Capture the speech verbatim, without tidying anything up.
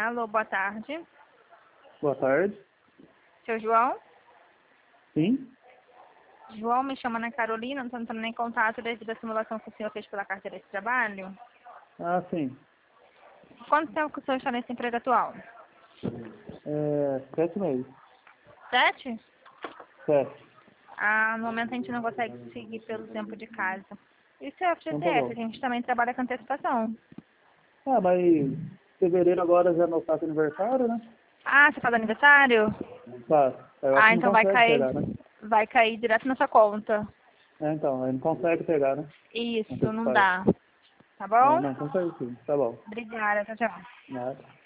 Alô, boa tarde. Boa tarde. Seu João? Sim? João, me chama Ana Carolina, não estou entrando em contato desde a simulação que o senhor fez pela carteira de trabalho. Ah, sim. Quanto tempo que o senhor está nesse emprego atual? É, sete meses. Sete? Sete. Ah, no momento a gente não consegue seguir pelo tempo de casa. E o seu Então tá F G T S? A bom. gente também trabalha com antecipação. Ah, mas fevereiro agora já não está com aniversário, né? Ah, você faz aniversário? Tá. Eu acho Ah, que não então vai consegue cair, pegar, né? vai cair direto na sua conta. É, então, aí não consegue pegar, né? Isso, não Antecipado. dá. Tá É, bom? não, consegue sim. Tá bom. Obrigada, tchau, tchau. Nada.